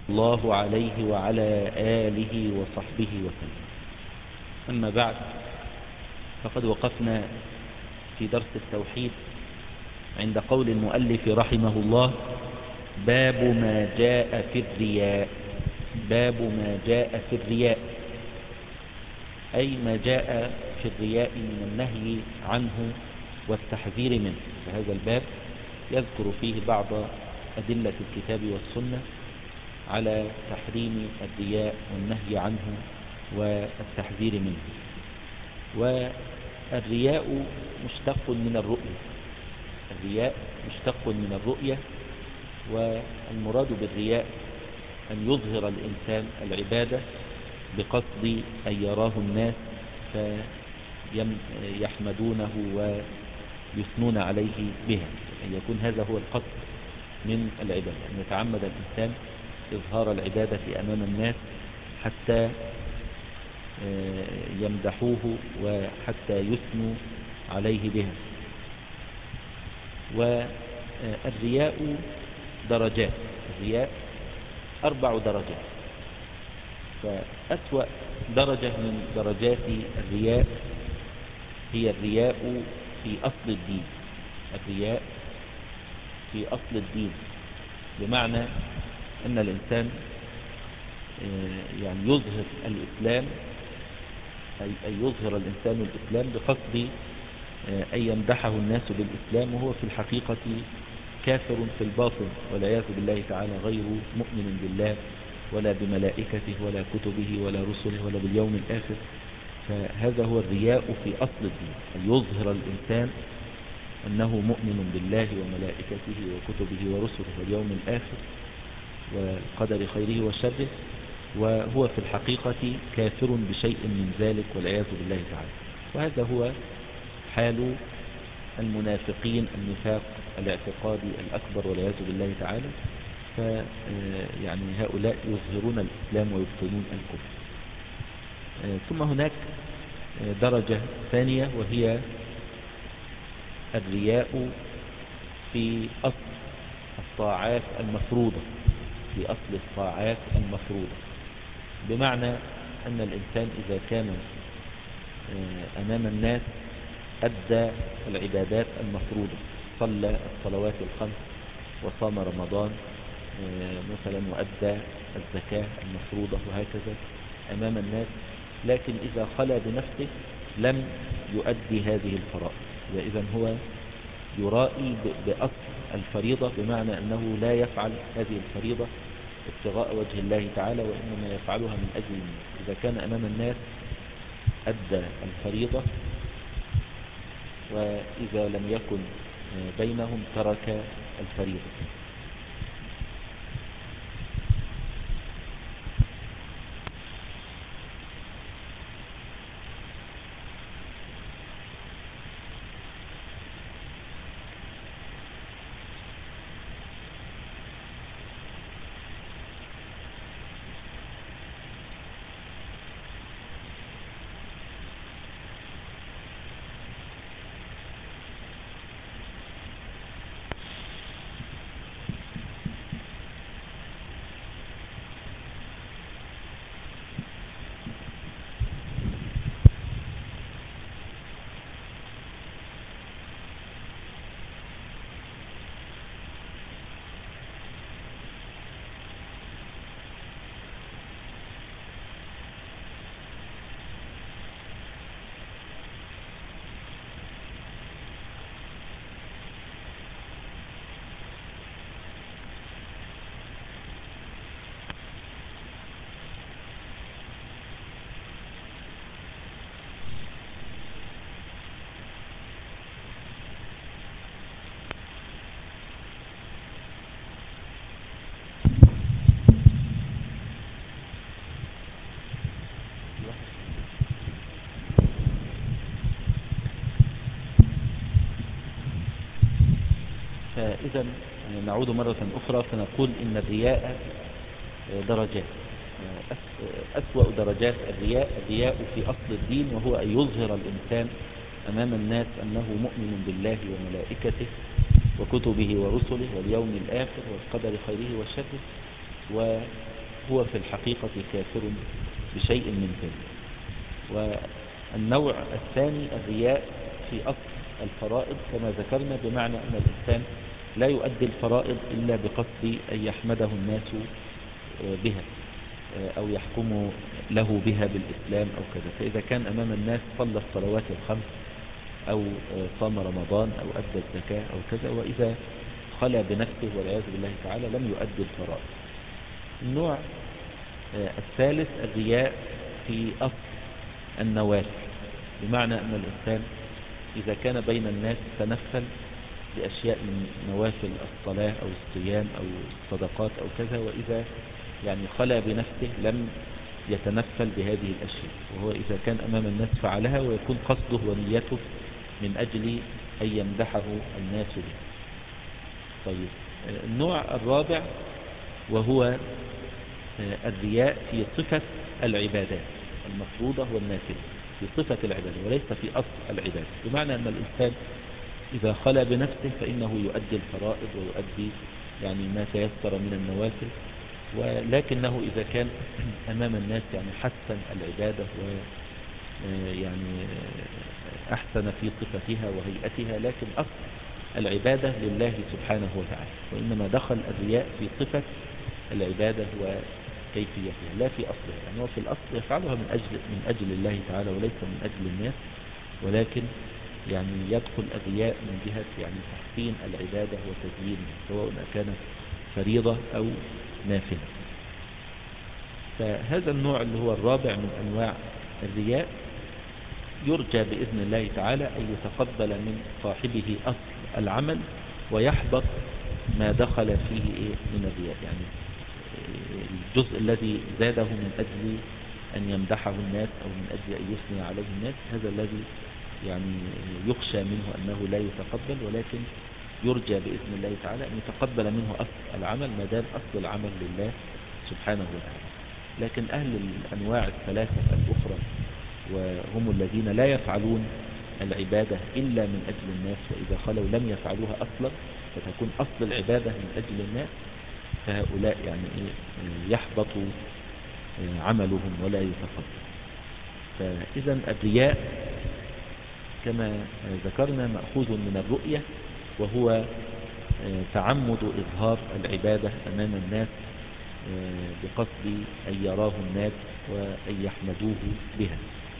الله عليه وعلى آله وصحبه وسلم. أما بعد، فقد وقفنا في درس التوحيد عند قول المؤلف رحمه الله: باب ما جاء في الرياء. باب ما جاء في الرياء، أي ما جاء في الرياء من النهي عنه والتحذير منه. فهذا الباب يذكر فيه بعض أدلة الكتاب والسنة على تحريم الرياء والنهي عنه والتحذير منه. والرياء مشتق من الرؤية. الرياء مشتق من الرؤية، والمراد بالرياء أن يظهر الإنسان العبادة بقصد أن يراه الناس فيحمدونه ويثنون عليه بها، أن يكون هذا هو القصد من العبادة، أن يتعمد الإنسان إظهار العبادة أمام الناس حتى يمدحوه وحتى يثنوا عليه بها. والرياء درجات، الرياء 4 درجات. فأسوأ درجة من درجات الرياء هي الرياء في أصل الدين. الرياء في أصل الدين بمعنى أن الإنسان يعني يظهر الإسلام، أي يظهر الإنسان الإسلام بقصد أن يمدحه الناس بالإسلام، وهو في الحقيقة كافر في الباطن والعياذ بالله تعالى، غير مؤمن بالله ولا بملائكته ولا كتبه ولا رسله ولا باليوم الآخر. فهذا هو الرياء في أصل الدين، أن يظهر الإنسان أنه مؤمن بالله وملائكته وكتبه ورسله واليوم الآخر والقدر خيره وشره، وهو في الحقيقة كافر بشيء من ذلك والعياذ بالله تعالى. وهذا هو حال المنافقين، النفاق الاعتقادي الأكبر والعياذ بالله تعالى. يعني هؤلاء يظهرون الإسلام ويبطنون الكفر. ثم هناك درجة ثانية، وهي الرياء في أصل الطاعات المفروضة، في أصل الطاعات المفروضة، بمعنى أن الإنسان إذا كان أمام الناس أدى العبادات المفروضة، صلى الصلوات الخمس وصام رمضان مثلا وأدى الزكاة المفروضة وهكذا أمام الناس، لكن إذا خلى بنفسه لم يؤدي هذه الفرائض. إذن هو يرائي بأصل الفريضة، بمعنى أنه لا يفعل هذه الفريضة ابتغاء وجه الله تعالى، وإنما يفعلها من أجل الناس. إذا كان أمام الناس أدى الفريضة، وإذا لم يكن بينهم ترك الفريضة. فإذا نعود مرة أخرى فنقول إن الرياء درجات. أسوأ درجات الرياء في أصل الدين، وهو أن يظهر الإنسان أمام الناس أنه مؤمن بالله وملائكته وكتبه ورسله واليوم الآخر والقدر خيره وشره، هو في الحقيقة كافر بشيء من ذلك. والنوع الثاني الرياء في أصل الفرائض كما ذكرنا، بمعنى أن الإنسان لا يؤدي الفرائض إلا بقصد أن يحمده الناس بها أو يحكموا له بها بالإسلام أو كذا. فإذا كان أمام الناس صلى الصلوات الخمس أو صام رمضان أو أدى الزكاة أو كذا، وإذا خلى بنفسه والعياذ بالله تعالى لم يؤدي الفرائض. النوع الثالث الرياء في أصل النوافل، بمعنى أن الإنسان إذا كان بين الناس تنفل بأشياء من نوافل الصلاة أو الصيام أو الصدقات أو كذا، وإذا يعني خلى بنفسه لم يتنفل بهذه الأشياء، وهو إذا كان أمام الناس فعلها ويكون قصده ونيته من أجل أن يمدحه الناس به. طيب النوع الرابع وهو الرياء في صفة العبادات المفروضة والنافلة، في صفة العبادة وليس في أصل العبادة، بمعنى أن الإنسان إذا خلى بنفسه فإنه يؤدي الفرائض ويؤدي يعني ما تيسر من النوافل، ولكنه إذا كان أمام الناس يعني حسن العبادة ويعني أحسن في صفتها وهيئتها، لكن أصل العبادة لله سبحانه وتعالى، وإنما دخل الرياء في صفة العبادة وكيفيتها لا في أصلها. يعني هو في الأصل يفعلها من أجل الله تعالى وليس من أجل الناس، ولكن يعني يدخل الرياء من جهة يعني تحسين العبادة وتزيينها سواء كانت فريضة أو نافلة. فهذا النوع اللي هو الرابع من أنواع الرياء يرجى بإذن الله تعالى أن يتقبل من صاحبه أصل العمل ويحبط ما دخل فيه من الرياء، يعني الجزء الذي زاده من أجل أن يمدحه الناس أو من أجل أن يثني عليه الناس، هذا الذي يعني يخشى منه أنه لا يتقبل، ولكن يرجى بإذن الله تعالى أن يتقبل منه أصل العمل ما دام أصل العمل لله سبحانه وتعالى. لكن أهل الأنواع الثلاثة الأخرى وهم الذين لا يفعلون العبادة إلا من أجل الناس، وإذا خلوا لم يفعلوها أصلا فتكون أصل العبادة من أجل الناس، فهؤلاء يعني يحبط عملهم ولا يتقبل. فإذا الرياء كما ذكرنا مأخوذ من الرؤية، وهو تعمد إظهار العبادة أمام الناس بقصد أن يراه الناس وأن يحمدوه بها.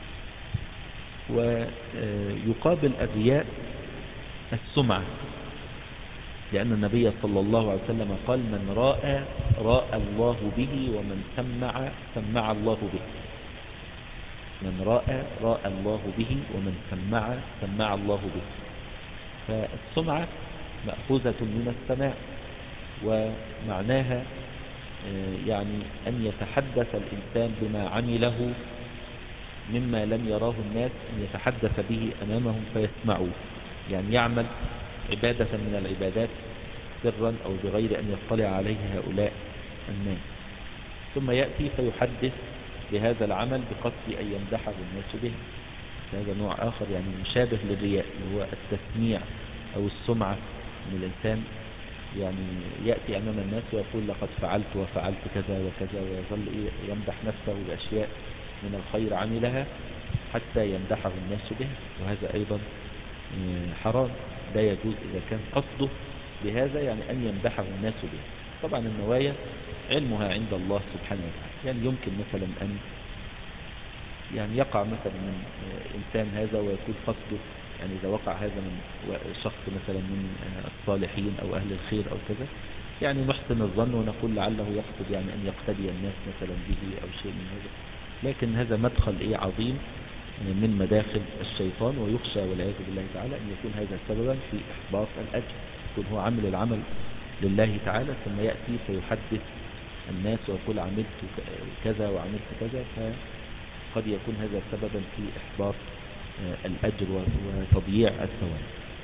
ويقابل الرياء السمعة، لأن النبي صلى الله عليه وسلم قال من راى الله به ومن سمع الله به. من راى الله به ومن سمع الله به. فالسمعة مأخوذة من السماع، ومعناها يعني أن يتحدث الإنسان بما عمله مما لم يراه الناس، أن يتحدث به أمامهم فيسمعوه، يعني يعمل عبادة من العبادات سرا أو بغير أن يطلع عليه هؤلاء الناس، ثم يأتي فيحدث بهذا العمل بقصد أن يمدحه الناس به. هذا نوع آخر يعني مشابه للرياء، اللي هو التسميع أو السمعة، أن الإنسان يعني يأتي أمام الناس ويقول لقد فعلت وفعلت كذا وكذا، ويظل يمدح نفسه بأشياء من الخير عملها حتى يمدحه الناس به، وهذا أيضا حرام، لا يجوز إذا كان قصده بهذا يعني أن يمدحه الناس به. طبعا النوايا علمها عند الله سبحانه وتعالى، يعني يمكن مثلا أن يعني يقع مثلا من إنسان هذا ويكون قصده، يعني إذا وقع هذا من شخص مثلا من الصالحين أو أهل الخير أو كذا، يعني نحسن الظن ونقول لعله يقصد يعني أن يقتدي الناس مثلا به أو شيء من هذا، لكن هذا مدخل عظيم من مداخل الشيطان، ويخشى والعياذ بالله تعالى أن يكون هذا سببا في إحباط الأجر، يكون هو عمل العمل لله تعالى ثم يأتي فيحدث الناس ويقول عملت كذا وعملت كذا، فقد يكون هذا سببا في إحباط الأجر وتضييع الثواب.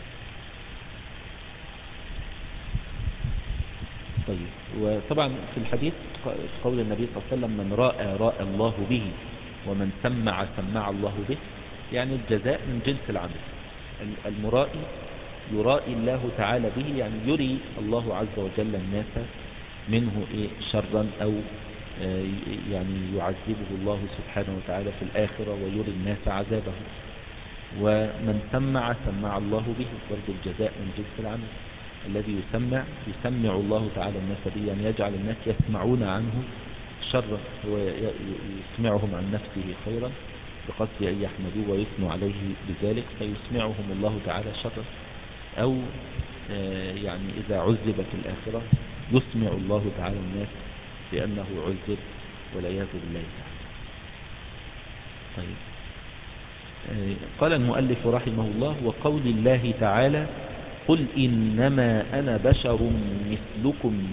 طيب، وطبعا في الحديث قول النبي صلى الله عليه وسلم من راى الله به ومن سمع الله به، يعني الجزاء من جنس العمل. المرائي يرائي الله تعالى به، يعني يري الله عز وجل الناس منه شرا أو يعني يعذبه الله سبحانه وتعالى في الآخرة ويري الناس عذابه. ومن سمع الله به، برضو الجزاء من جنس العمل. الذي يسمع الله تعالى الناس به، يعني يجعل الناس يسمعون عنه شرا، هو يسمعهم عن نفسه خيرا بقصد أن يحمدوه ويثنوا عليه بذلك، فيسمعهم الله تعالى شرا. أو يعني إذا عذب في الآخرة يسمع الله تعالى الناس بأنه عذب، والعياذ بالله تعالى. طيب، قال المؤلف رحمه الله: وقول الله تعالى: قل إنما أنا بشر مثلكم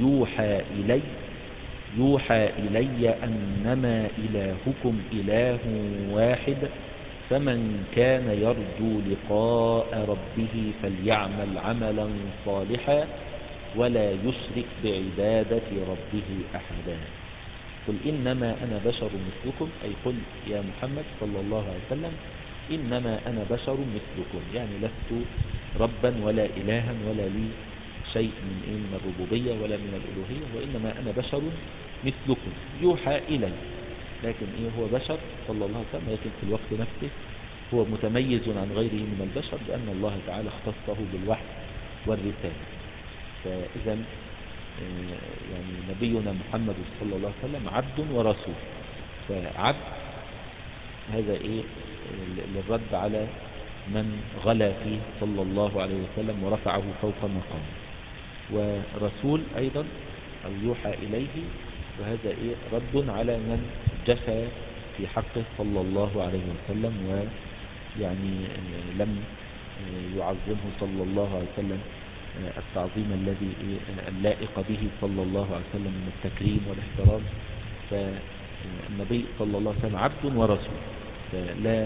يوحى إلي أنما إلهكم إله واحد، فمن كان يرجو لقاء ربه فليعمل عملا صالحا ولا يشرك بعبادة ربه أحدا. قل إنما أنا بشر مثلكم، أي قل يا محمد صلى الله عليه وسلم: إنما أنا بشر مثلكم، يعني لست ربا ولا إلها ولا لي شيء من الربوبية ولا من الألوهية، وإنما أنا بشر مثلكم يوحى إلي. لكن هو بشر صلى الله عليه وسلم، لكن في الوقت نفسه هو متميز عن غيره من البشر بأن الله تعالى اختصه بالوحي والرسالة. فإذا يعني نبينا محمد صلى الله عليه وسلم عبد ورسول. فعبد هذا للرد على من غلا فيه صلى الله عليه وسلم ورفعه فوق مقامه. ورسول أيضا أو يوحى إليه، وهذا رد على من جفى في حقه صلى الله عليه وسلم، ويعني لم يعظمه صلى الله عليه وسلم التعظيم الذي اللائق به صلى الله عليه وسلم من التكريم والاحترام. فالنبي صلى الله عليه وسلم عبد ورسول، فلا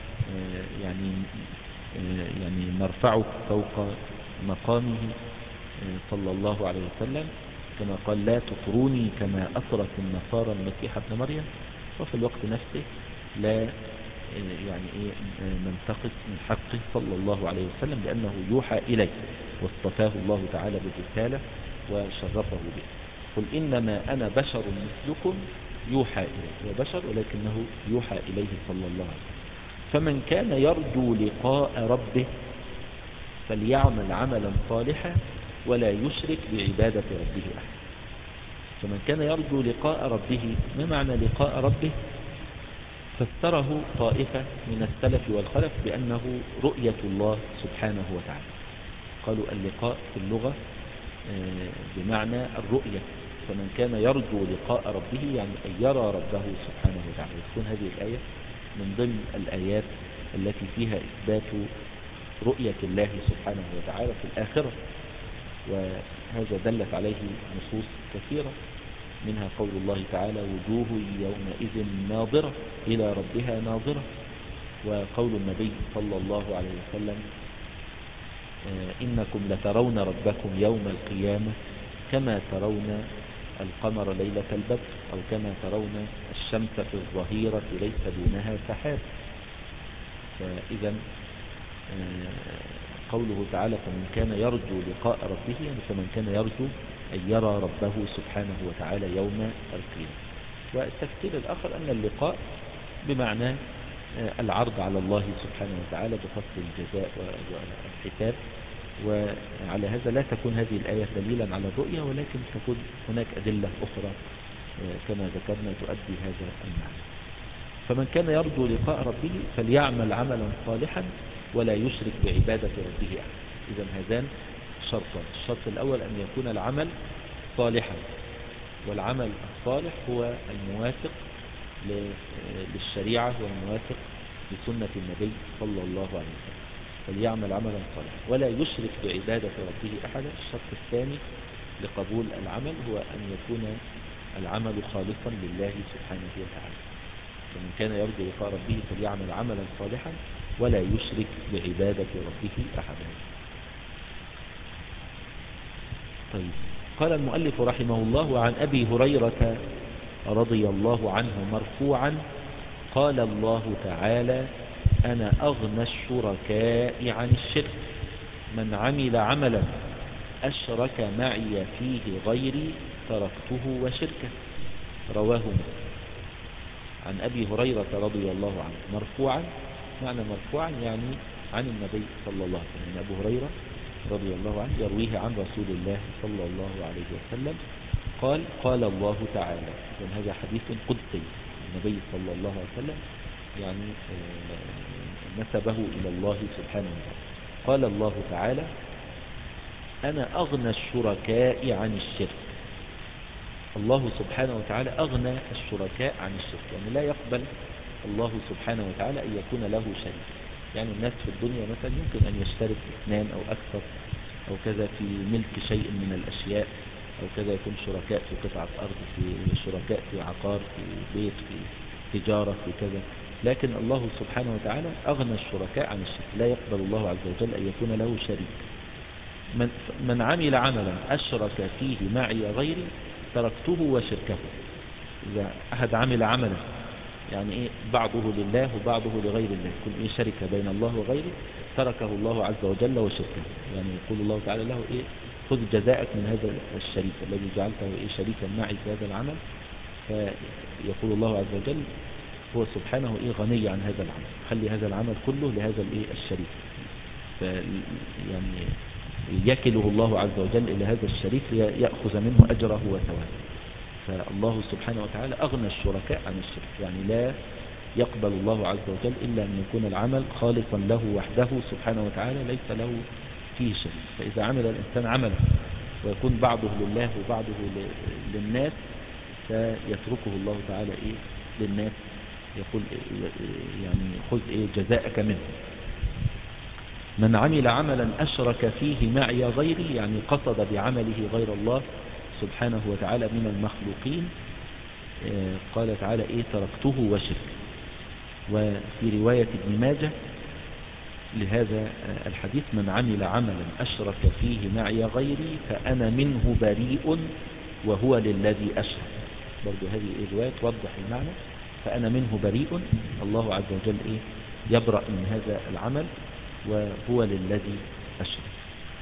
يعني نرفعه فوق مقامه صلى الله عليه وسلم، كما قال: لا تطروني كما أطرت النصارى المسيح ابن مريم. وفي الوقت نفسه لا ننتقص من حقه صلى الله عليه وسلم، لأنه يوحى إليه واصطفاه الله تعالى بالرسالة وشرفه به. قل إنما أنا بشر مثلكم يوحى إليه، هو بشر ولكنه يوحى إليه صلى الله عليه وسلم. فمن كان يرجو لقاء ربه فليعمل عملا صالحا ولا يشرك بعبادة ربه أحد. فمن كان يرجو لقاء ربه، ما معنى لقاء ربه؟ فسره طائفة من السلف والخلف بأنه رؤية الله سبحانه وتعالى. قالوا اللقاء في اللغة بمعنى الرؤية، فمن كان يرجو لقاء ربه يعني أن يرى ربه سبحانه وتعالى. وتكون هذه الآية من ضمن الآيات التي فيها إثبات رؤية الله سبحانه وتعالى في الآخرة، وهذا دلت عليه نصوص كثيرة، منها قول الله تعالى: وجوه يومئذ ناظرة إلى ربها ناظرة. وقول النبي صلى الله عليه وسلم: إنكم لترون ربكم يوم القيامة كما ترون القمر ليلة البدر، أو كما ترون الشمس في الظهيرة ليس دونها سحاب. فإذا قوله تعالى: فمن كان يرجو لقاء ربه، يعني فمن كان يرجو أن يرى ربه سبحانه وتعالى يوم القيامة. والتفسير الآخر أن اللقاء بمعنى العرض على الله سبحانه وتعالى بفصل الجزاء والحساب. وعلى هذا لا تكون هذه الآية دليلا على الرؤية، ولكن تكون هناك أدلة أخرى كما ذكرنا تؤدي هذا المعنى. فمن كان يرجو لقاء ربه فليعمل عملا صالحا ولا يشرك بعبادة ربه أحد. إذن هذان شرطان: الشرط الأول أن يكون العمل صالحا، والعمل الصالح هو الموافق للشريعة والموافق لسنة النبي صلى الله عليه وسلم. فليعمل عملا صالحا ولا يشرك بعبادة ربه أحدا. الشرط الثاني لقبول العمل هو أن يكون العمل خالصا لله سبحانه وتعالى. فمن كان يرجو لقاء ربه فليعمل عملا صالحا ولا يشرك بعبادة ربه أحدا. طيب، قال المؤلف رحمه الله: وعن أبي هريرة رضي الله عنه مرفوعا قال الله تعالى: أنا أغنى الشركاء عن الشرك، من عمل عملا أشرك معي فيه غيري تركته وشركه. رواه مسلم عن أبي هريرة رضي الله عنه مرفوعا. معنى مرفوعا يعني عن النبي صلى الله عليه وسلم. يعني أبو هريرة رضي الله عنه يرويه عن رسول الله صلى الله عليه وسلم قال قال الله تعالى. إذن هذا حديث قدسي. النبي صلى الله عليه وسلم يعني نسبه إلى الله سبحانه وتعالى. قال الله تعالى أنا أغنى الشركاء عن الشرك. الله سبحانه وتعالى أغنى الشركاء عن الشرك، يعني لا يقبل الله سبحانه وتعالى أن يكون له شريك. يعني الناس في الدنيا مثلا يمكن أن يشترك اثنان أو أكثر أو كذا في ملك شيء من الأشياء، أو كذا يكون شركاء في قطعة أرض، في شركاء في عقار، في بيت، في تجارة، في كذا. لكن الله سبحانه وتعالى أغنى الشركاء عن الشرك، لا يقبل الله عز وجل أن يكون له شريك. من عمل عملا أشرك فيه معي غيري تركته وشركه. إذا أحد عمل عملا يعني إيه بعضه لله وبعضه لغير الله، يكون إيه شركة بين الله وغيره، تركه الله عز وجل وشركه. يعني يقول الله تعالى له إيه خذ جزاءك من هذا الشريك الذي جعلته إيه شريكا معي في هذا العمل. فيقول الله عز وجل هو سبحانه إيه غني عن هذا العمل، خلي هذا العمل كله لهذا الإيه الشريك. يعني يكله الله عز وجل إلى هذا الشريك ليأخذ منه أجره وثوابه. فالله سبحانه وتعالى أغنى الشركاء عن الشرك، يعني لا يقبل الله عز وجل إلا أن يكون العمل خالصا له وحده سبحانه وتعالى ليس له فيه شرك. فإذا عمل الإنسان عملا ويكون بعضه لله وبعضه للناس فيتركه الله تعالى إيه للناس، يقول يعني خذ إيه جزاءك منه. من عمل عملا أشرك فيه معي غيري، يعني قصد بعمله غير الله سبحانه وتعالى من المخلوقين، قال تعالى إيه تركته وشرك. وفي رواية ابن ماجه لهذا الحديث من عمل عملا أشرك فيه معي غيري فأنا منه بريء وهو للذي أشرك. برضو هذه الرواية توضح المعنى. فأنا منه بريء، الله عز وجل إيه يبرأ من هذا العمل وهو للذي أشرك.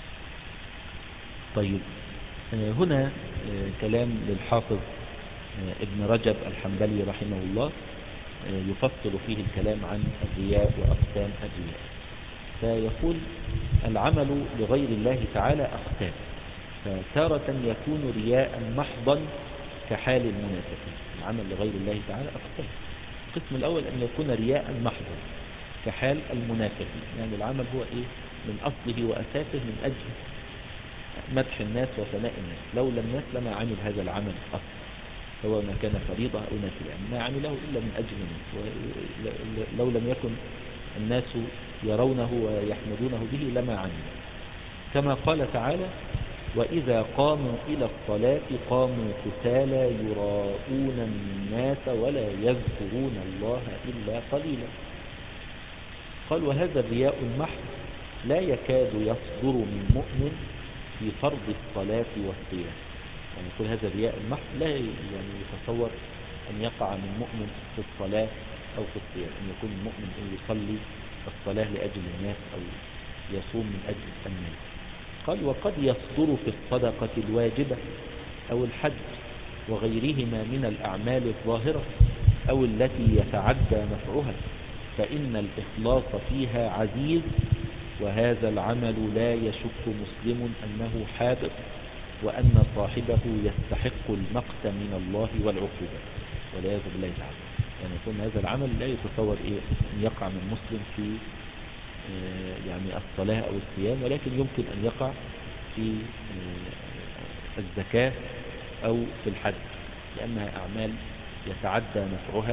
طيب هنا كلام للحافظ ابن رجب الحنبلي رحمه الله يفصل فيه الكلام عن الرياء وأقسام الرياء. فيقول العمل لغير الله تعالى أقسام، فتارة يكون رياء محضا كحال المنافقين. العمل لغير الله تعالى أقسام. القسم الأول أن يكون رياء محضا كحال المنافقين، يعني العمل هو إيه من أصله وأساسه من أجل مدح الناس وثناء الناس. لولا الناس لما عمل هذا العمل أصلا، سواء ما كان فريضة أو نافلة، يعني ما عمله إلا من أجل الناس. ولو لم يكن الناس يرونه ويحمدونه به لما عمل. كما قال تعالى وإذا قاموا إلى الصلاة قاموا كسالى يراءون الناس ولا يذكرون الله إلا قليلا. قال وهذا الرياء المحض لا يكاد يصدر من مؤمن في فرض الصلاة والصيام. يعني يقول هذا الرياء المحض لا يعني يتصور أن يقع من مؤمن في الصلاة أو في الصيام، أن يكون المؤمن أن يصلي الصلاة لأجل الناس أو يصوم من أجل الناس. قال وقد يصدر في الصدقة الواجبة أو الحج وغيرهما من الأعمال الظاهرة أو التي يتعدى نفعها، فإن الإخلاص فيها عزيز، وهذا العمل لا يشك مسلم أنه حابط، وأن صاحبه يستحق المقت من الله والعقوبة والعياذ بالله تعالى. يعني يكون هذا العمل لا يتصور أن يقع من مسلم في يعني الصلاة أو الصيام، ولكن يمكن أن يقع في الزكاة أو في الحج، لأنها أعمال يتعدى نفعها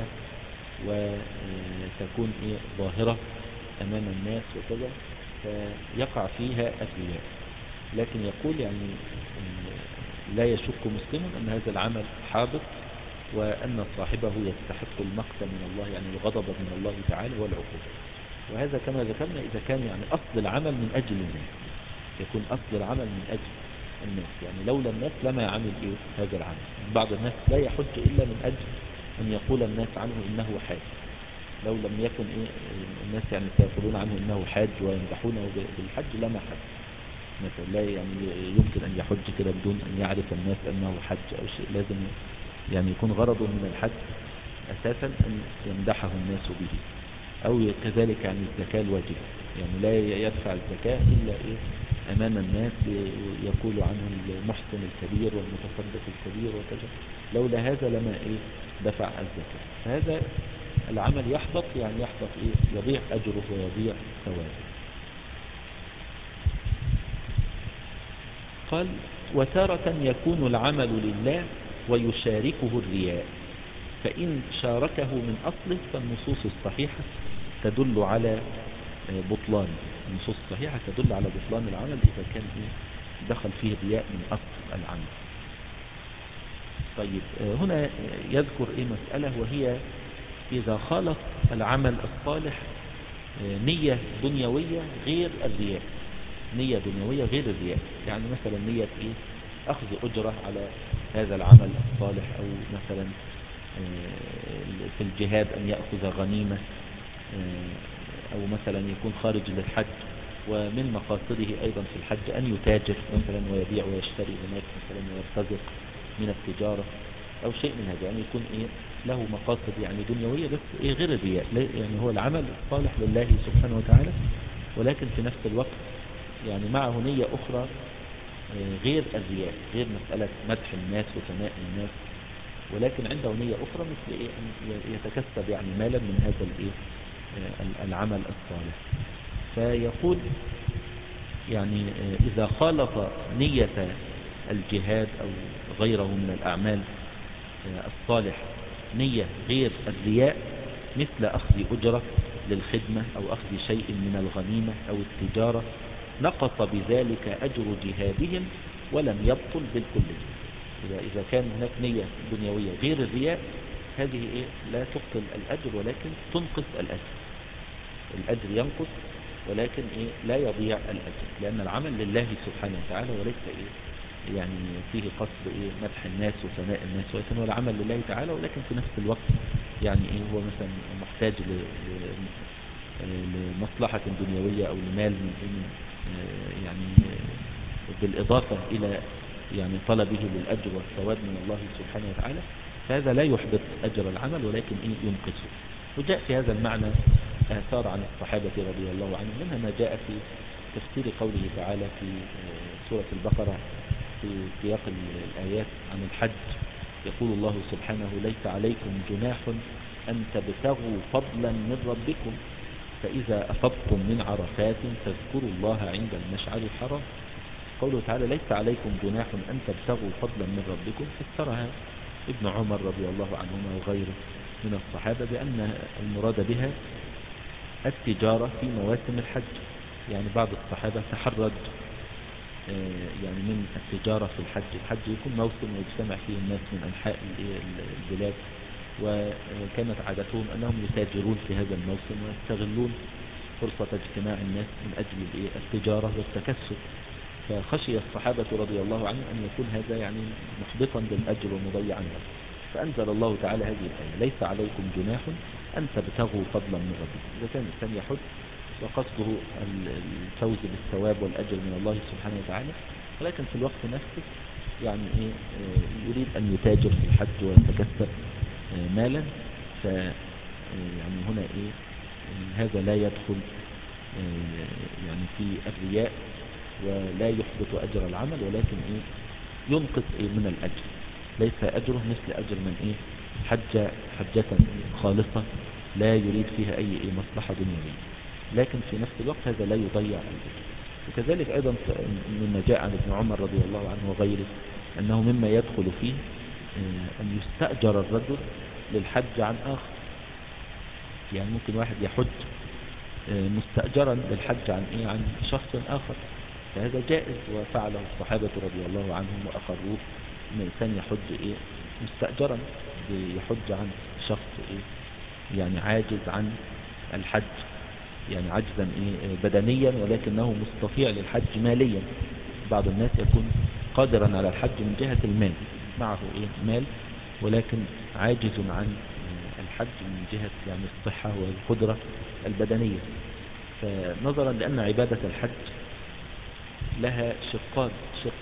وتكون ظاهرة أمام الناس وكذا، فيقع فيها الرياء. لكن يقول يعني لا يشك مسلم أن هذا العمل حابط، وأن صاحبه يستحق المقت من الله، يعني الغضب من الله تعالى والعقوبة. وهذا كما ذكرنا إذا كان يعني أصل العمل من أجل الناس، يكون أصل العمل من أجل الناس، يعني لولا الناس لما عمل هذا العمل. بعض الناس لا يحج إلا من أجل أن يقول الناس عنه إنه حاج. لو لم يكن الناس يعني سيقولون عنه إنه حاج ويمدحونه بالحج لما حج مثلا. لا يعني يمكن أن يحج كده بدون أن يعرف الناس أنه حج أو شيء، لازم يعني يكون غرضه من الحج أساسا أن يمدحه الناس به، أو كذلك يعني الزكاة الواجبة، يعني لا يدفع الزكاة إلا إيه أمام الناس يقول عنه المحسن الكبير والمتصدق الكبير وكذا، لولا هذا لما إيه دفع الزكاة. فهذا العمل يحبط، يعني يحبط إيه، يضيع أجره ويضيع ثوابه. قال وتارة يكون العمل لله ويشاركه الرياء، فإن شاركه من أصله فالنصوص الصحيحة تدل على بطلان، النصوص الصحيحة تدل على بطلان العمل إذا كان دخل فيه الرياء من أصل العمل. طيب هنا يذكر مسألة، وهي إذا خالط العمل الصالح نية دنيوية غير الرياء، نية دنيوية غير الرياء، يعني مثلا نية أخذ أجرة على هذا العمل الصالح، أو مثلا في الجهاد أن يأخذ غنيمة، أو مثلا يكون خارج للحج ومن مقاصده أيضا في الحج أن يتاجر مثلا ويبيع ويشتري هناك مثلا ويرتزق من التجارة أو شيء من هذا، يعني يكون له مقاصد يعني دنيوية بس غير الرياء، يعني هو العمل الصالح لله سبحانه وتعالى، ولكن في نفس الوقت يعني معه نية أخرى غير الرياء، غير مسألة مدح الناس وثناء الناس، ولكن عنده نية أخرى مثل أن يتكسب يعني مالا من هذا العمل الصالح. فيقول يعني إذا خالط نية الجهاد أو غيره من الأعمال الصالح نية غير الرياء، مثل أخذ أجرة للخدمة أو أخذ شيء من الغنيمة أو التجارة، نقص بذلك أجر جهادهم ولم يبطل بالكلية. إذا كان هناك نية دنيوية غير الرياء، هذه لا تبطل الأجر ولكن تنقص الأجر، الأجر ينقص ولكن لا يضيع الأجر، لأن العمل لله سبحانه وتعالى وليس يعني فيه قصد مدح الناس وثناء الناس، ولكن هو العمل لله تعالى، ولكن في نفس الوقت يعني هو مثلا محتاج لمصلحة دنيوية أو لمال من يعني بالإضافة إلى يعني طلبه للأجر والثواب من الله سبحانه وتعالى، فهذا لا يحبط أجر العمل ولكن ينقصه. وجاء في هذا المعنى آثار عن الصحابة رضي الله عنهم، منها ما جاء في تفسير قوله تعالى في سورة البقرة في سياق الآيات عن الحج، يقول الله سبحانه ليس عليكم جناح أن تبتغوا فضلا من ربكم فإذا أفضتم من عرفات فاذكروا الله عند المشعر الحرام. قوله تعالى ليس عليكم جناح أن تبتغوا فضلا من ربكم، فسرها ابن عمر رضي الله عنهما وغيره من الصحابة بأن المراد بها التجارة في مواسم الحج، يعني بعض الصحابة تحرج يعني من التجارة في الحج، الحج يكون موسم ويجتمع فيه الناس من أنحاء البلاد، وكانت عادتهم أنهم يتاجرون في هذا الموسم ويستغلون فرصة اجتماع الناس من أجل التجارة والتكسب، فخشي الصحابة رضي الله عنهم أن يكون هذا يعني محبطا للأجر ومضيعا له، فأنزل الله تعالى هذه الآية ليس عليكم جناح أن تبتغوا فضلا من ربكم. إذا كان الإنسان يحج وقصده الفوز بالثواب والأجر من الله سبحانه وتعالى، ولكن في الوقت نفسه يعني يريد أن يتاجر في الحج ويتكسب مالا، ف يعني هنا هذا لا يدخل يعني في الرياء ولا يحبط أجر العمل، ولكن ينقص من الأجر، ليس أجره مثل أجر من حج حجة خالصة لا يريد فيها أي مصلحة دنيوية، لكن في نفس الوقت هذا لا يضيع الأجر. وكذلك أيضا مما جاء عن ابن عمر رضي الله عنه وغيره أنه مما يدخل فيه أن يستأجر الرجل للحج عن آخر، يعني ممكن واحد يحج مستأجرا للحج عن شخص آخر، فهذا جائز وفعله الصحابة رضي الله عنهم وأقروه، أن الإنسان يحج مستأجرا، يحج عن شخص يعني عاجز عن الحج، يعني عجزا بدنيا ولكنه مستطيع للحج ماليا. بعض الناس يكون قادرا على الحج من جهة المال، معه مال ولكن عاجز عن الحج من جهة يعني الصحة والقدرة البدنية، فنظرا لأن عبادة الحج لها شقان، شق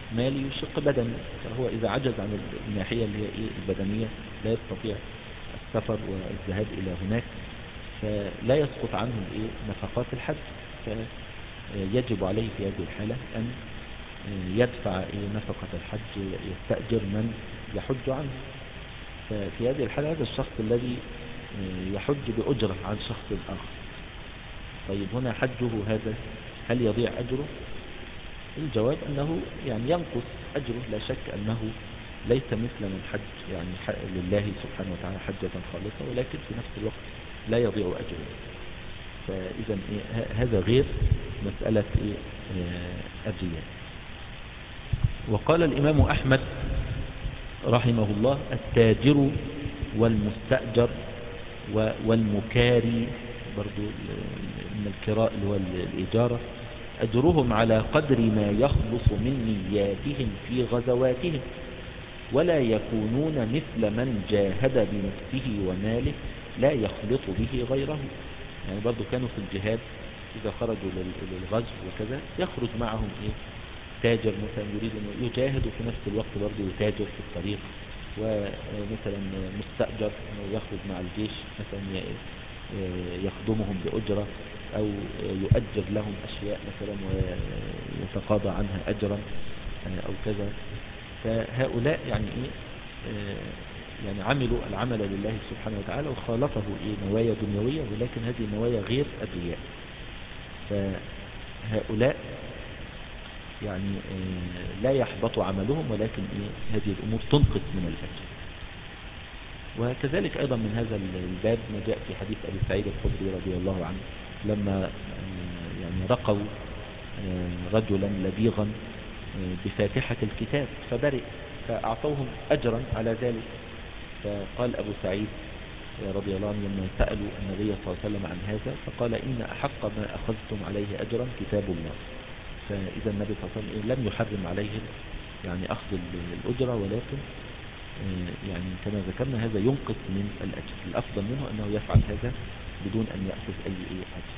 مالي وشق بدني. فهو إذا عجز عن الناحية اللي هي البدنية، لا يستطيع السفر والذهاب إلى هناك، فلا يسقط عنه نفقات الحج، فيجب عليه في هذه الحالة أن يدفع نفقة الحج، يستأجر من يحج عنه. ففي هذه الحالة هذا الشخص الذي يحج بأجرة عن شخص آخر، طيب هنا حجه هذا هل يضيع أجره؟ الجواب أنه يعني ينقص أجره، لا شك أنه ليس مثل من حج يعني لله سبحانه وتعالى حجة خالصة، ولكن في نفس الوقت لا يضيع أجره. فإذا هذا غير مسألة الرياء. وقال الإمام أحمد رحمه الله: التاجر والمستأجر والمكاري، برضو من الكراء اللي هو الإجارة، أجرهم على قدر ما يخلص من نياتهم في غزواتهم، ولا يكونون مثل من جاهد بنفسه وماله لا يخلط به غيره. يعني برضو كانوا في الجهاد إذا خرجوا للغزو وكذا يخرج معهم تاجر مثلا يريد أن يجاهد وفي نفس الوقت برضو يتاجر في الطريق، ومثلا مستأجر أنه يخرج مع الجيش مثلا يخدمهم بأجرة، أو يؤجر لهم أشياء مثلا ويتقاضى عنها أجرا أو كذا. فهؤلاء يعني يعني عملوا العمل لله سبحانه وتعالى وخالطه نوايا دنيوية، ولكن هذه النوايا غير الرياء. فهؤلاء يعني لا يحبط عملهم، ولكن هذه الأمور تنقص من الأجر. وكذلك أيضا من هذا الباب ما جاء في حديث أبي سعيد الخدري رضي الله عنه، لما يعني رقوا رجلا لبيغا بفاتحة الكتاب فبرئ، فأعطوهم أجرا على ذلك. فقال أبو سعيد رضي الله عنه لما سألوا النبي صلى الله عليه وسلم عن هذا، فقال: إن أحق ما أخذتم عليه أجرا كتاب الله. فإذا النبي صلى الله عليه وسلم لم يحرم عليهم يعني أخذ الأجرة، ولكن يعني كما ذكرنا هذا ينقص من الأجر. الأفضل منه أنه يفعل هذا بدون أن يأخذ أي أجر.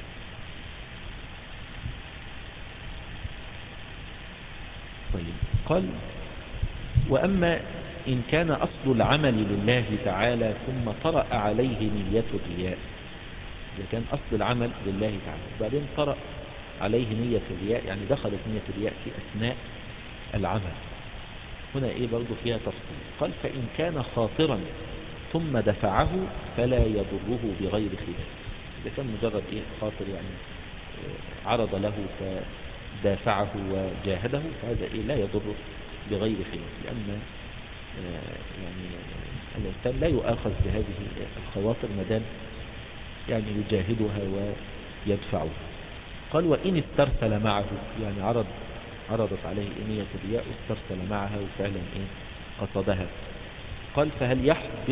طيب، قال: وأما إن كان أصل العمل لله تعالى ثم طرأ عليه نية الرياء، إذا كان أصل العمل لله تعالى وبعدين طرأ عليه نية الرياء، يعني دخلت نية الرياء في أثناء العمل، هنا برضو فيها تفصيل. قال: فإن كان خاطرا ثم دفعه فلا يضره بغير خلاف. إذا كان مجرد خاطر يعني عرض له فدافعه وجاهده، فهذا لا يضره بغير خلاف، لأن يعني الإنسان لا يؤاخذ بهذه الخواطر مدام يعني يجاهدها ويدفعها. قال: وإن استرسل معه، يعني عرضت عليه نية الرياء واسترسل معها وفعلا قصدها. قال: فهل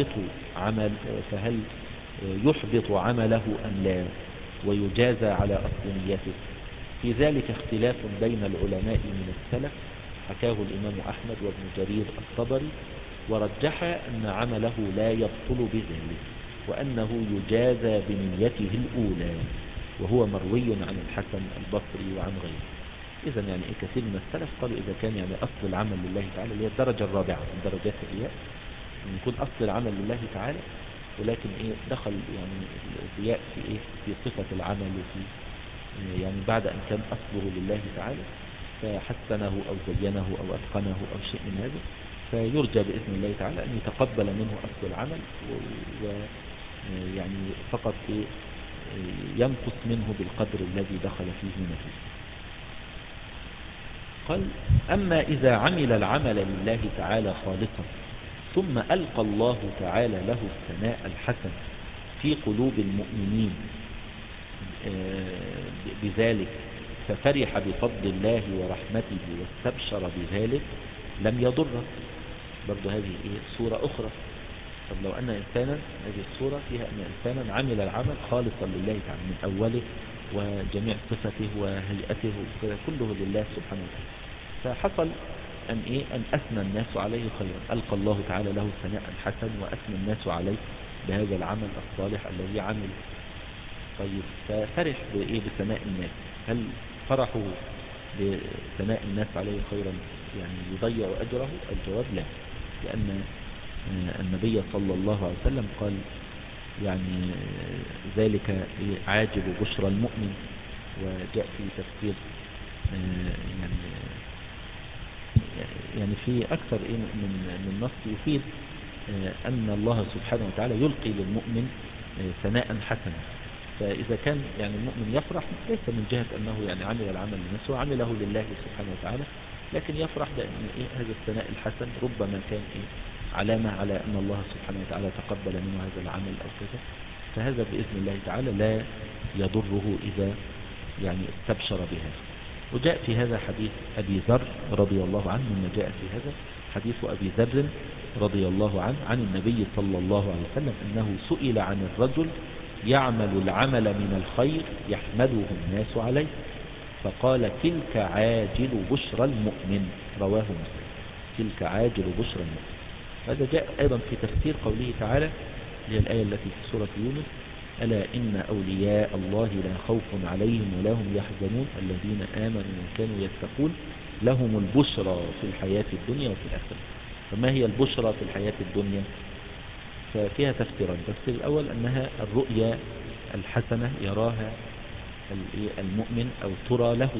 يحبط عمله أم لا، ويجازى على أصل نيته؟ في ذلك اختلاف بين العلماء من السلف، حكاه الإمام أحمد وابن جرير الطبري، ورجح أن عمله لا يبطل بذلك، وأنه يجازى بنيته الأولى، وهو مروي عن الحسن البصري وعن غيره. إذا يعني كثير من السلف قالوا إذا كان يعني أصل العمل لله تعالى، اللي هي الدرجة الرابعة من درجات الرياء، أن يكون أصل العمل لله تعالى، ولكن دخل يعني الرياء في صفة العمل، وفي يعني بعد أن كان أصله لله تعالى فحسنه أو زينه أو أتقنه أو شيء من هذا، فيرجى بإذن الله تعالى أن يتقبل منه أصل العمل، ويعني فقط ينقص منه بالقدر الذي دخل فيه من الرياء. قال: أما إذا عمل العمل لله تعالى خالصا ثم ألقى الله تعالى له الثناء الحسن في قلوب المؤمنين بذلك، ففرح بفضل الله ورحمته واستبشر بذلك، لم يضره. برضو هذه صورة أخرى. طب لو أن إنسانا، هذه الصورة فيها أن إنسانا عمل العمل خالصا لله تعالى من أوله وجميع صفته وهيئته وكذا كله لله سبحانه وتعالى، فحصل أن أثنى الناس عليه خيرا، ألقى الله تعالى له الثناء الحسن وأثنى الناس عليه بهذا العمل الصالح الذي عمله. طيب، ففرح بثناء الناس، هل فرحه بثناء الناس عليه خيرا يعني يضيع أجره؟ الجواب لا، لأن النبي صلى الله عليه وسلم قال يعني ذلك عاجل بشرى المؤمن. وجاء في تفسير يعني يعني في أكثر من نص يفيد أن الله سبحانه وتعالى يلقي للمؤمن ثناء حسنا. فإذا كان يعني المؤمن يفرح ليس من جهة أنه يعني عمل العمل لنفسه، عمله لله سبحانه وتعالى، لكن يفرح بأن هذا الثناء الحسن ربما كان علامة على أن الله سبحانه وتعالى تقبل منه هذا العمل أو كذا. فهذا بإذن الله تعالى لا يضره إذا يعني استبشر بها. وجاء في هذا حديث أبي ذر رضي الله عنه، مما جاء في هذا حديث أبي ذر رضي الله عنه عن النبي صلى الله عليه وسلم أنه سئل عن الرجل يعمل العمل من الخير يحمده الناس عليه، فقال تلك عاجل بشرى المؤمن، رواه مسلم. تلك عاجل بشرى المؤمن. هذا جاء أيضا في تفسير قوله تعالى، هي الآية التي في سورة يونس: ألا إن أولياء الله لا خوف عليهم ولا هم يحزنون الذين آمنوا وكانوا يتقون لهم البشرى في الحياة الدنيا وفي الآخرة. فما هي البشرى في الحياة الدنيا؟ ففيها تفسيران. التفسير الأول أنها الرؤيا الحسنة يراها المؤمن أو ترى له.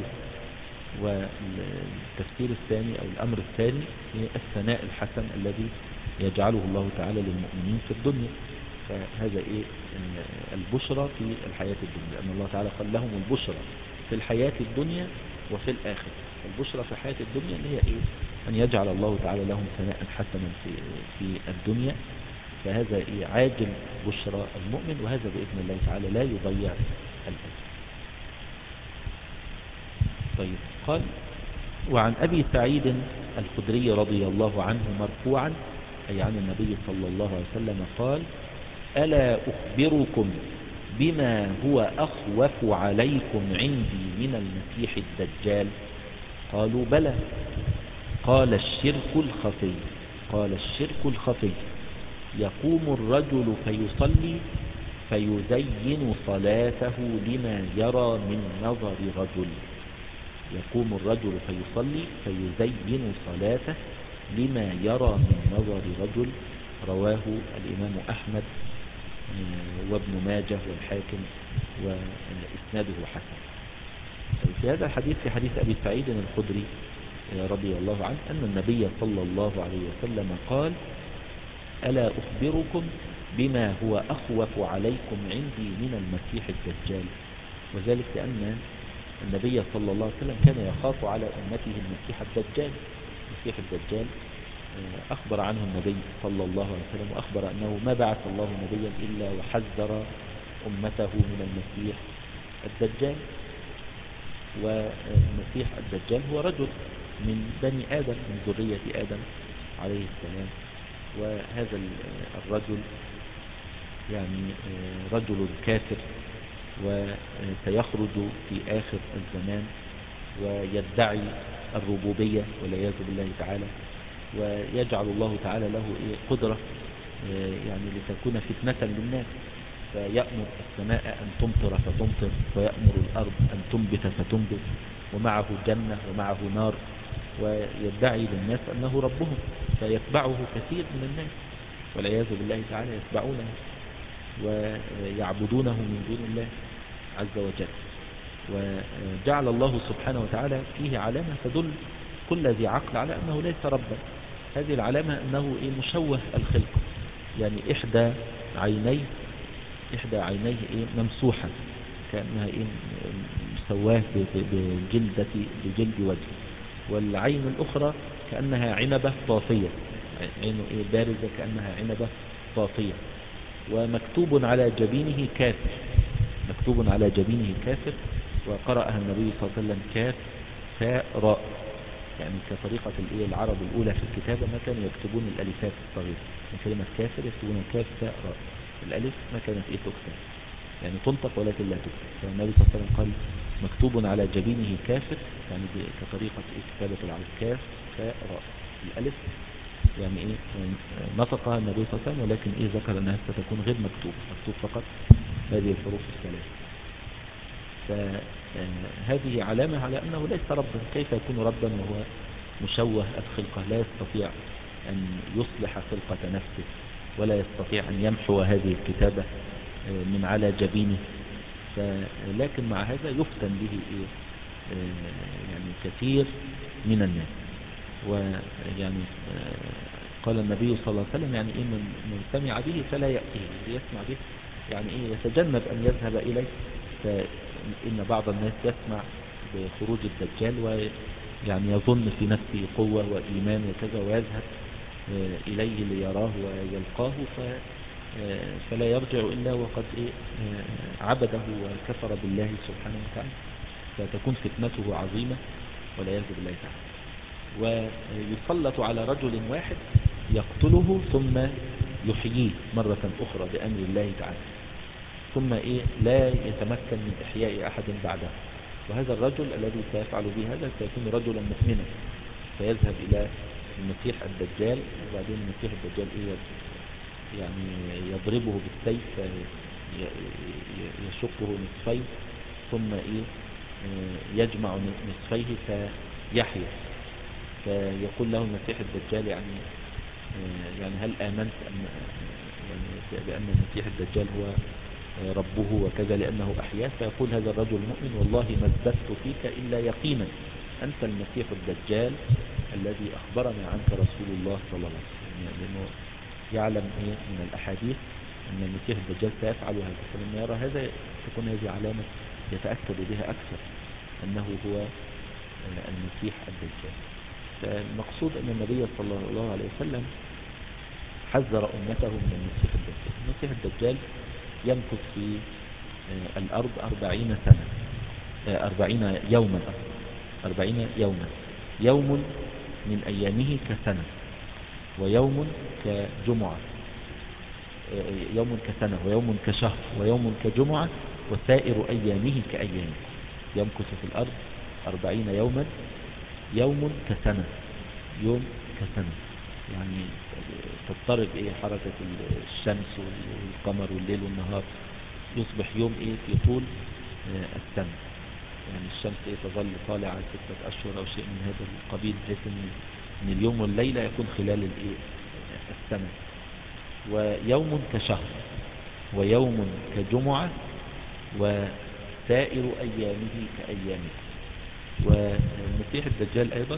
والتفسير الثاني أو الأمر الثاني هي الثناء الحسن الذي يجعله الله تعالى للمؤمنين في الدنيا. فهذا البشرى في الحياة الدنيا، لأن الله تعالى قال لهم البشرى في الحياة الدنيا وفي الآخرة. البشرى في الحياة الدنيا اللي هي أن يجعل الله تعالى لهم ثناء حسنا في الدنيا. فهذا عاجل بشرى المؤمن، وهذا بإذن الله تعالى لا يضيع الأجر. طيب، قال: وعن أبي سعيد الخدري رضي الله عنه مرفوعا، أي عن النبي صلى الله عليه وسلم قال: ألا أخبركم بما هو أخوف عليكم عندي من المسيح الدجال؟ قالوا: بلى. قال: الشرك الخفي. قال: الشرك الخفي، يقوم الرجل فيصلي فيزين صلاته لما يرى من نظر رجل. يقوم الرجل فيصلي فيزين صلاته لما يرى من نظر رجل. رواه الإمام أحمد وابن ماجه والحاكم وإسناده حسن. في هذا الحديث، في حديث أبي سعيد الخدري رضي الله عنه، أن النبي صلى الله عليه وسلم قال: ألا أخبركم بما هو أخوف عليكم عندي من المسيح الدجال؟ وذلك لأن النبي صلى الله عليه وسلم كان يخاف على أمته المسيح الدجال. المسيح الدجال أخبر عنه النبي صلى الله عليه وسلم، وأخبر أنه ما بعث الله نبيا إلا وحذر أمته من المسيح الدجال. والمسيح الدجال هو رجل من بني آدم، من ذرية آدم عليه السلام. وهذا الرجل يعني رجل كافر، وسيخرج في آخر الزمان ويدعي الربوبية والعياذ بالله تعالى، ويجعل الله تعالى له قدرة يعني لتكون فتنة للناس. فيأمر السماء أن تمطر فتمطر، ويأمر الأرض أن تنبت فتنبت، ومعه جنة ومعه نار، ويدعي للناس أنه ربهم، فيتبعه كثير من الناس والعياذ بالله تعالى، يتبعونه ويعبدونه من دون الله عز وجل. وجعل الله سبحانه وتعالى فيه علامة تدل كل ذي عقل على أنه ليس ربا. هذه العلامة أنه مشوه الخلق، يعني إحدى عينيه ممسوحة كأنها مسواه بجلد وجه، والعين الأخرى كأنها عنبة طافية، عينه بارزة كأنها عنبة طافية. ومكتوب على جبينه كافر، مكتوب على جبينه كافر، وقرأها النبي صلى الله عليه وسلم كاف فاء راء، يعني كطريقة العرب الأولى في الكتابة ما كانوا يكتبون الألفات الصغيرة من كلمة كافر، يكتبون كاف فاء راء. الألف ما كانت تكتب، يعني تنطق ولكن لا تكتب. فالنبي صلى الله عليه وسلم قال مكتوب على جبينه كافر، يعني كطريقة كتابة العرب كاف فاء راء. الألف يعني نطقها النبي صلى الله عليه وسلم، ولكن ذكر أنها ستكون غير مكتوب فقط هذه الحروف الثلاث. فهذه علامة على أنه ليس ربا. كيف يكون ربا وهو مشوه الخلقة، لا يستطيع أن يصلح خلقة نفسه، ولا يستطيع أن يمحو هذه الكتابة من على جبينه. لكن مع هذا يفتن به يعني كثير من الناس. ويعني قال النبي صلى الله عليه وسلم يعني إيه من سمع به فلا يأتيه، يسمع به يعني إيه يتجنب أن يذهب إليه. فإن بعض الناس يسمع بخروج الدجال ويعني يظن في نفسه قوة وإيمان وكذا، ويذهب إليه ليراه ويلقاه فلا يرجع إلا وقد عبده وكفر بالله سبحانه وتعالى، فتكون فتنته عظيمة والعياذ بالله تعالى. ويسلط على رجل واحد يقتله ثم يحييه مرة أخرى بأمر الله تعالى، ثم لا يتمكن من إحياء أحد بعده. وهذا الرجل الذي سيفعل به هذا سيكون رجلا مؤمنا، فيذهب إلى المسيح الدجال، وبعدين المسيح الدجال يعني يضربه بالسيف يشقه نصفين، ثم يجمع نصفيه فيحيا. فيقول له المسيح الدجال يعني هل آمنت يعني بأن المسيح الدجال هو ربه وكذا لأنه أحياه؟ فيقول هذا الرجل المؤمن والله ما ازددت فيك إلا يقينا، أنت المسيح الدجال الذي أخبرنا عنك رسول الله صلى الله عليه وسلم. لأنه يعلم من الأحاديث أن المسيح الدجال سيفعل هذا، فلما يرى هذا تكون هذه علامة يتأكد بها أكثر أنه هو المسيح الدجال. فالمقصود أن النبي صلى الله عليه وسلم حذر أمته من المسيح الدجال. المسيح الدجال يمكث في الأرض 40 سنة، 40 يوما، 40 يوما. يوم من أيامه كسنة، ويوم كجمعة، يوم كسنة، ويوم كشهر، ويوم كجمعة، وسائر أيامه كأيامه. يمكث في الأرض 40 يوما، يوم كسنة، يوم كسنة. يعني تضطرب حركة الشمس والقمر والليل والنهار، يصبح يوم في طول السنة. يعني الشمس تظل طالعة 6 أشهر أو شيء من هذا القبيل، بحيث أن اليوم والليلة يكون خلال السنة. ويوم كشهر، ويوم كجمعة، وسائر أيامه كأيامه. والمسيح الدجال أيضا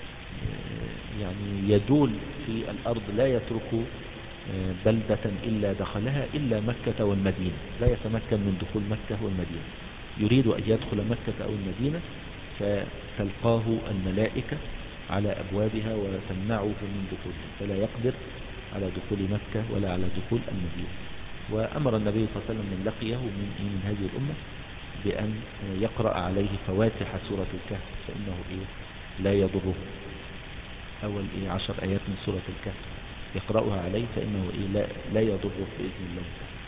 يعني يدول في الأرض، لا يترك بلدة إلا دخلها إلا مكة والمدينة، لا يتمكن من دخول مكة والمدينة. يريد أن يدخل مكة أو المدينة فتلقاه الملائكة على أبوابها وتمنعه من دخولها، فلا يقدر على دخول مكة ولا على دخول المدينة. وأمر النبي صلى الله عليه وسلم من لقيه من هذه الأمة بأن يقرأ عليه فواتح سورة الكهف، فإنه لا يضره. أول 10 آيات من سورة الكهف يقرأها عليه فإنه لا يضره بإذن الله.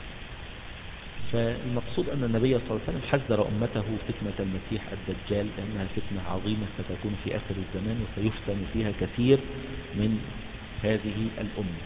فالمقصود أن النبي صلى الله عليه وسلم حذر أمته فتنة المسيح الدجال، لأنها فتنة عظيمة ستكون في آخر الزمان، وسيفتن فيها كثير من هذه الأمة.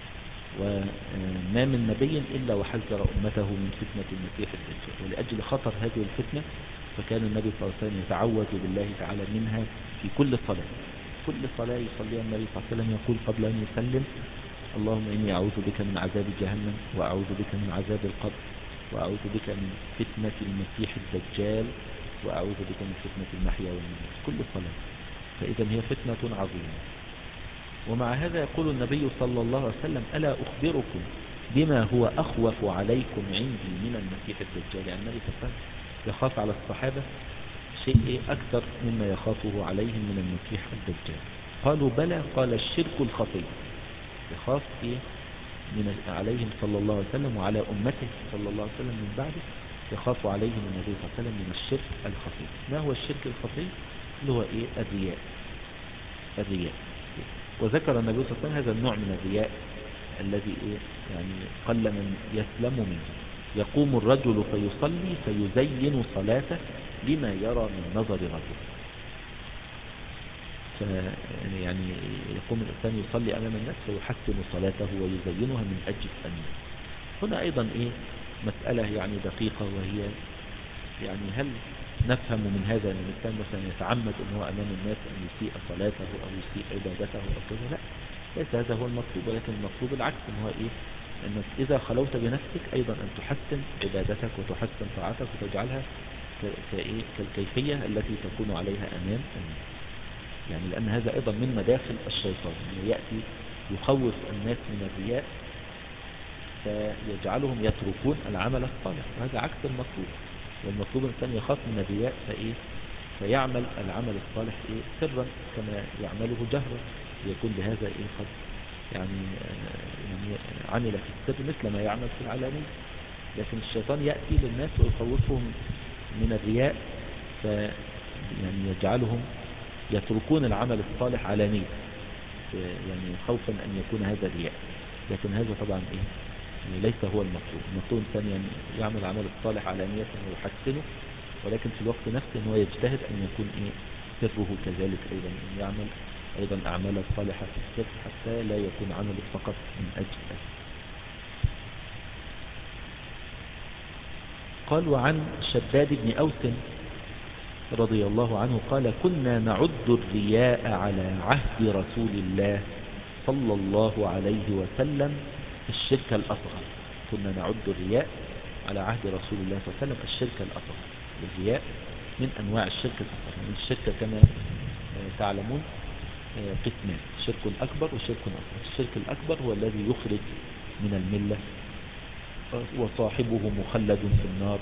وما من نبي إلا وحذر أمته من فتنة المسيح الدجال. ولأجل خطر هذه الفتنة فكان النبي صلى الله عليه وسلم يتعوذ بالله تعالى منها في كل صلاة. كل صلاة يصليها النبي صلى الله عليه وسلم يقول قبل أن يسلم: اللهم إني أعوذ بك من عذاب جهنم، وأعوذ بك من عذاب القبر، وأعوذ بك من فتنة المسيح الدجال، وأعوذ بك من فتنة المحيا والممات. كل صلاة. فإذا هي فتنة عظيمة. ومع هذا يقول النبي صلى الله عليه وسلم: ألا أخبركم بما هو أخوف عليكم عندي من المسيح الدجال؟ يعني النبي صلى الله عليه وسلم يخاف على الصحابة شيء أكثر مما يخافه عليهم من المسيح الدجال. قالوا: بلى. قال: الشرك الخفي. يخاف عليهم صلى الله عليه وسلم وعلى أمته صلى الله عليه وسلم من بعده، يخاف عليهم النبي صلى الله عليه وسلم من الشرك الخفي. ما هو الشرك الخفي؟ اللي هو الرياء. الرياء. وذكر النبي صلى الله عليه وسلم هذا النوع من الرياء الذي يعني قل من يسلم منه. يقوم الرجل فيصلي فيزين صلاته لما يرى من نظر رجل. يعني يقوم الإنسان يصلي أمام الناس فيحسن صلاته ويزينها من أجل الناس. هنا أيضا مسألة يعني دقيقة، وهي يعني هل نفهم من هذا أن الإنسان مثلا يتعمد أن هو أمام الناس أن يسيء صلاته أو يسيء عبادته أو كذا؟ لا، ليس هذا هو المطلوب، ولكن المطلوب العكس، أن هو إيه؟ أنك إذا خلوت بنفسك أيضا أن تحسن عبادتك وتحسن طاعتك وتجعلها كالكيفية التي تكون عليها أمام الناس. يعني لأن هذا أيضا من مداخل الشيطان، أنه يأتي يخوف الناس من الرياء فيجعلهم يتركون العمل الصالح، وهذا عكس المطلوب. والمطلوب الإنسان يخاف من الرياء فيعمل العمل الصالح سرا كما يعمله جهرا، يكون بهذا قد يعني عمل في السر مثل ما يعمل في العلانية. لكن الشيطان يأتي للناس ويخوفهم من الرياء يعني يجعلهم يتركون العمل الصالح علانية، يعني خوفا أن يكون هذا رياء. لكن هذا طبعا يعني ليس هو المطلوب. المطلوب ثانيا يعمل العمل الصالح علانية ويحسنه، ولكن في الوقت نفسه هو يجتهد أن يكون سره كذلك أيضا، أن يعمل أيضا أعمال صالحة في السر حتى لا يكون عمله فقط من أجل قال وعن شداد بن أوس رضي الله عنه قال كنا نعد الرياء على عهد رسول الله صلى الله عليه وسلم الشرك الأصغر. كنا نعد الرياء على عهد رسول الله صلى الله عليه وسلم الشرك الأصغر. الرياء من أنواع الشرك الأصغر. من الشرك كما تعلمون قسمان: شرك أكبر وشرك أصغر. الشرك الأكبر هو الذي يخرج من الملة وصاحبه مخلد في النار،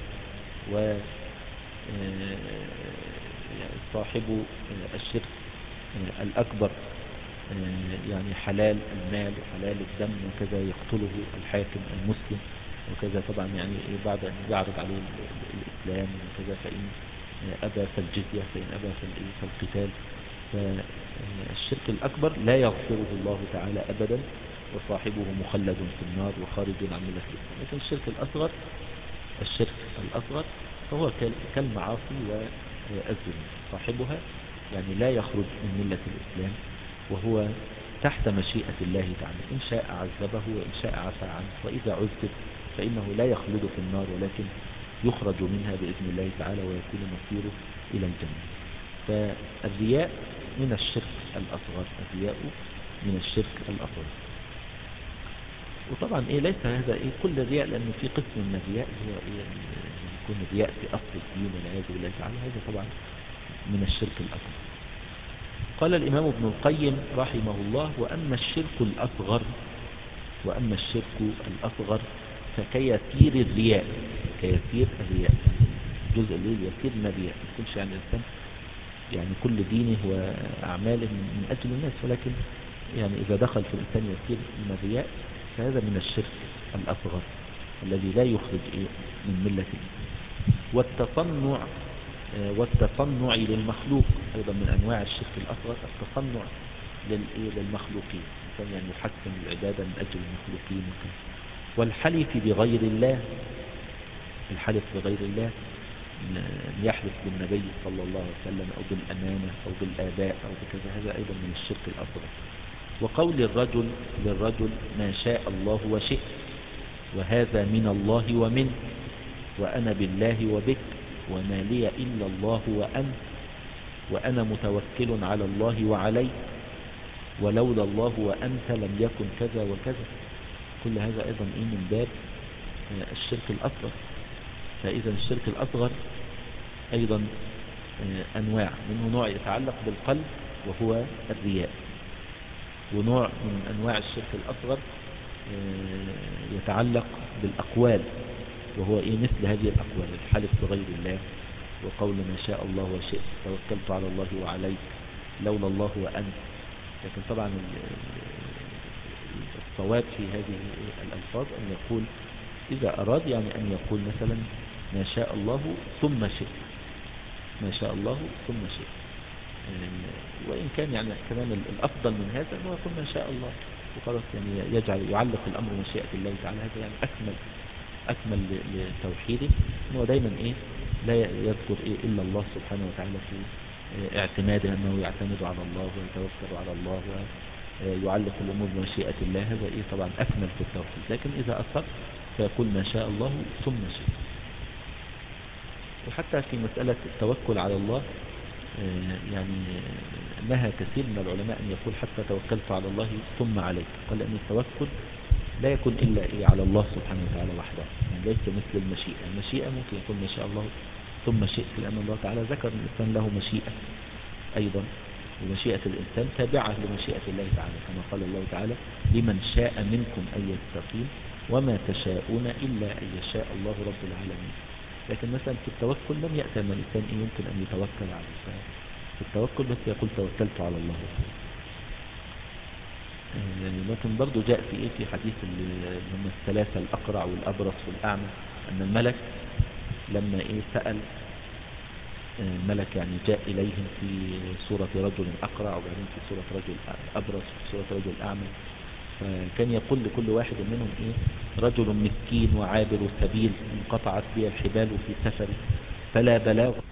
وصاحب الشرك الأكبر يعني حلال المال وحلال الدم وكذا يقتله الحاكم المسلم وكذا. طبعا يعني بعد أن يعرض عليه الإسلام وكذا، فإن أبى فالجزية، فإن أبى فالقتال. فالشرك الأكبر لا يغفره الله تعالى أبدا، وصاحبه مخلد في النار وخارج عن ملة الإسلام. لكن الشرك الأصغر فهو كالمعاصي والذنوب، صاحبها يعني لا يخرج من ملة الإسلام، وهو تحت مشيئة الله تعالى، إن شاء عذبه وإن شاء عفى عنه. وإذا عذب فإنه لا يخلد في النار، ولكن يخرج منها بإذن الله تعالى ويكون مصيره إلى الجنة. فالرياء من الشرك الأصغر، الرياء من الشرك الأصغر. وطبعا ليس هذا كل الرياء، لأن في قسم من الرياء هو يكون الرياء في أصل الدين والعياذ بالله تعالى، هذا طبعا من الشرك الأصغر. قال الإمام ابن القيم رحمه الله: وأما الشرك الأصغر فكيسير الرياء. كيسير الرياء يعني الجزء اليسير من الرياء، ما يكونش يعني الإنسان يعني كل دينه وأعماله من أجل الناس، ولكن يعني إذا دخل في الإنسان يسير من الرياء فهذا من الشرك الأصغر الذي لا يخرج من ملة الإسلام. والتصنع للمخلوق أيضا من أنواع الشرك الأصغر، التصنع للمخلوقين، الإنسان يعني يحسن العبادة من أجل المخلوقين وكذا. والحلف بغير الله، الحلف بغير الله، أن يحلف بالنبي صلى الله عليه وسلم أو بالأمانة أو بالآباء أو بكذا، هذا أيضا من الشرك الأصغر. وقول الرجل للرجل ما شاء الله وشئت، وهذا من الله ومنك، وأنا بالله وبك، وما لي إلا الله وأنت، وأنا متوكل على الله وعليك، ولولا الله وأنت لم يكن كذا وكذا. كل هذا أيضا من باب الشرك الأصغر. فإذا الشرك الأصغر أيضا أنواع منه: نوع يتعلق بالقلب وهو الرياء، ونوع من أنواع الشرك الأصغر يتعلق بالأقوال، وهو مثل هذه الأقوال: الحلف بغير الله، وقول ما شاء الله وشئت، توكلت على الله وعليك، لولا الله وأنت. لكن طبعا الصواب في هذه الألفاظ أن يقول إذا أراد يعني أن يقول مثلا ما شاء الله ثم شئت، ما شاء الله ثم شئت. وإن كان يعني كمان الأفضل من هذا أنه يقول ما شاء الله وخلاص، يعني يعلق الأمر مشيئة الله تعالى. هذا يعني أكمل لتوحيده، أنه دايما لا يذكر إلا الله سبحانه وتعالى في اعتماده، أنه يعتمد على الله ويتوكل على الله ويعلق الأمور بمشيئة الله. هذا طبعا أكمل في التوحيد. لكن إذا أصر فيقول ما شاء الله ثم شئت. وحتى في مسألة التوكل على الله يعني نهى كثير من العلماء أن يقول حتى توكلت على الله ثم عليك. قال أن التوكل لا يكون إلا على الله سبحانه وتعالى وحده، يعني ليس مثل المشيئة. المشيئة ممكن يكون ما شاء الله ثم شئت، لأن الله تعالى ذكر أن الإنسان له مشيئة أيضا، ومشيئة الإنسان تابعة لمشيئة الله تعالى، كما قال الله تعالى لمن شاء منكم أن يستقيم وما تشاءون إلا أن يشاء الله رب العالمين. لكن مثلا في التوكل لم يأتي أن الإنسان يمكن أن يتوكل على الله في التوكل، بس يقول توكلت على الله. لكن برضو جاء في في حديث اللي هم الثلاثة، الأقرع والأبرص والأعمى، أن الملك لما سأل الملك يعني جاء إليهم في صورة رجل أقرع، وبعدين في صورة رجل أبرص، وفي صورة رجل أعمى، فكان يقول لكل واحد منهم رجل مسكين وعابر سبيل انقطعت بي الحبال في سفري فلا بلاغ